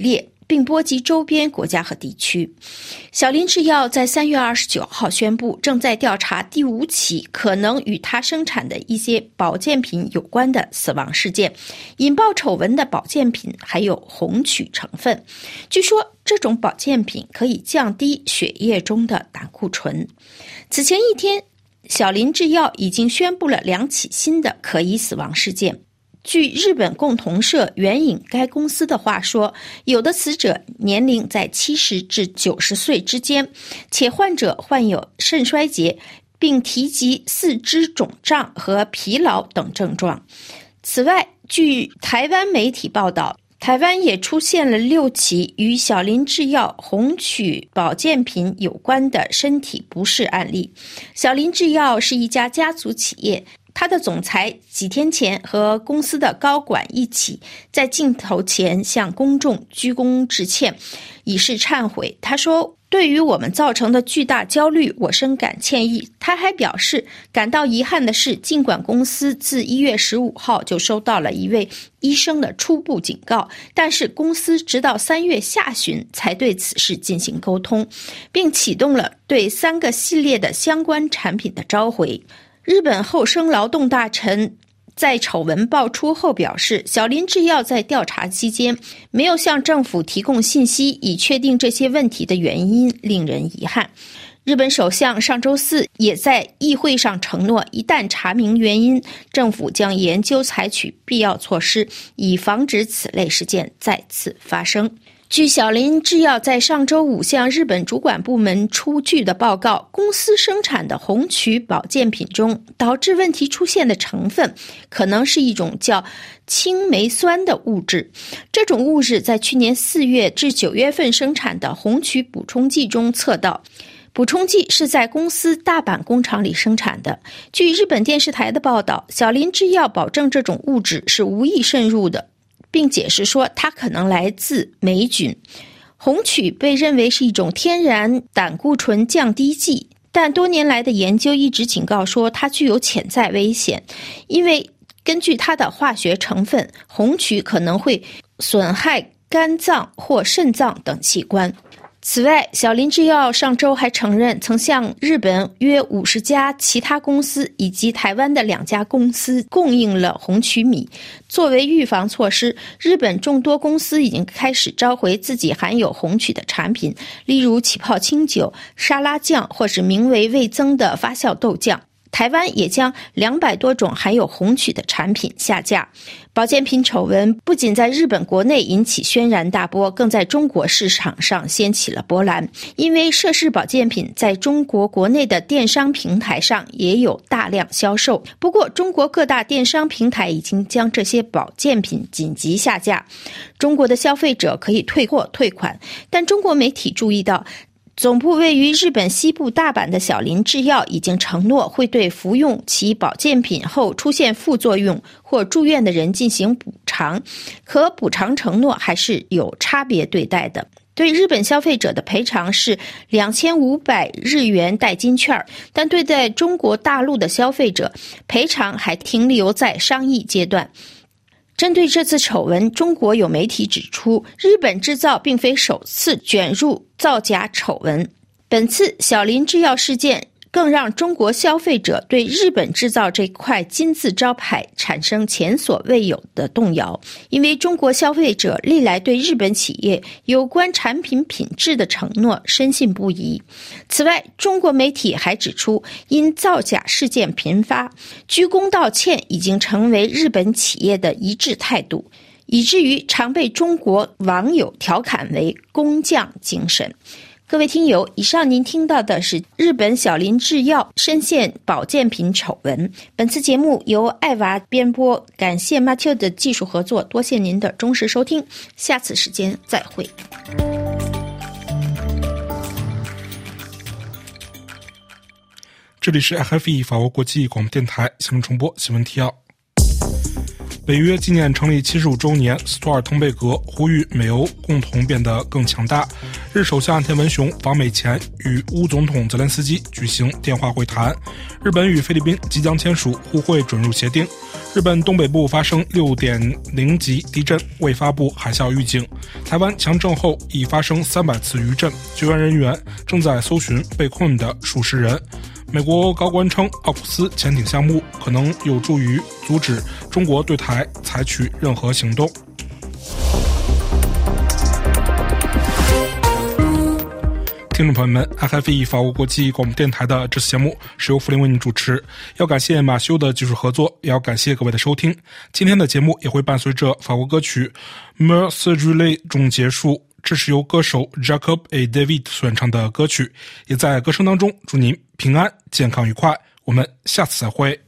并波及周边国家和地区。小林制药在三月二十九号宣布，正在调查第五起可能与它生产的一些保健品有关的死亡事件。引爆丑闻的保健品含有红曲成分，据说这种保健品可以降低血液中的胆固醇。此前一天，小林制药已经宣布了两起新的可疑死亡事件。据日本共同社援引该公司的话说，有的死者年龄在七十至九十岁之间，且患者患有肾衰竭，并提及四肢肿胀和疲劳等症状。此外，据台湾媒体报道，台湾也出现了六起与小林制药红曲保健品有关的身体不适案例。小林制药是一家家族企业，他的总裁几天前和公司的高管一起在镜头前向公众鞠躬致歉，以示忏悔。他说，对于我们造成的巨大焦虑，我深感歉意。他还表示，感到遗憾的是，尽管公司自一月十五号就收到了一位医生的初步警告，但是公司直到三月下旬才对此事进行沟通，并启动了对三个系列的相关产品的召回。日本厚生劳动大臣在丑闻爆出后表示，小林制药在调查期间没有向政府提供信息，以确定这些问题的原因，令人遗憾。日本首相上周四也在议会上承诺，一旦查明原因，政府将研究采取必要措施，以防止此类事件再次发生。据小林制药在上周五向日本主管部门出具的报告，公司生产的红曲保健品中导致问题出现的成分可能是一种叫青霉酸的物质。这种物质在去年四月至九月份生产的红曲补充剂中测到。补充剂是在公司大阪工厂里生产的。据日本电视台的报道，小林制药保证这种物质是无意渗入的，并解释说它可能来自霉菌。红曲被认为是一种天然胆固醇降低剂，但多年来的研究一直警告说它具有潜在危险，因为根据它的化学成分，红曲可能会损害肝脏或肾脏等器官。此外，小林制药上周还承认曾向日本约五十家其他公司以及台湾的两家公司供应了红曲米。作为预防措施，日本众多公司已经开始召回自己含有红曲的产品，例如起泡清酒、沙拉酱或是名为味增的发酵豆酱。台湾也将两百多种含有红曲的产品下架。保健品丑闻不仅在日本国内引起轩然大波，更在中国市场上掀起了波澜。因为涉事保健品在中国国内的电商平台上也有大量销售，不过中国各大电商平台已经将这些保健品紧急下架。中国的消费者可以退货退款，但中国媒体注意到，总部位于日本西部大阪的小林制药已经承诺会对服用其保健品后出现副作用或住院的人进行补偿，可补偿承诺还是有差别对待的。对日本消费者的赔偿是两千五百日元代金券，但对待中国大陆的消费者，赔偿还停留在商议阶段。针对这次丑闻，中国有媒体指出，日本制造并非首次卷入造假丑闻。本次小林制药事件更让中国消费者对日本制造这块金字招牌产生前所未有的动摇，因为中国消费者历来对日本企业有关产品品质的承诺深信不疑。此外，中国媒体还指出，因造假事件频发，鞠躬道歉已经成为日本企业的一致态度，以至于常被中国网友调侃为工匠精神。各位听友，以上您听到的是日本小林制药深陷保健品丑闻。本次节目由艾娃编播，感谢 Matthew 的技术合作，多谢您的忠实收听，下次时间再会。 这里是 F F E 法国国际广播电台新闻重播新闻提要。 北约纪念成立七十五周年，斯托尔滕贝格呼吁美欧共同变得更强大。日首相岸田文雄访美前与乌总统泽连斯基举行电话会谈。日本与菲律宾即将签署互惠准入协定。日本东北部发生 六点零 级地震，未发布海啸预警。台湾强震后已发生三百次余震，救援人员正在搜寻被困的数十人。美国高官称，奥库斯潜艇项目可能有助于阻止中国对台采取任何行动。听众朋友们 ，I F E 法国国际广播电台的这次节目是由福林为您主持，要感谢马修的技术合作，也要感谢各位的收听。今天的节目也会伴随着法国歌曲 Mer se Julie 中结束，这是由歌手 Jacob et David 所演唱的歌曲，也在歌声当中祝您平安、健康、愉快。我们下次再会。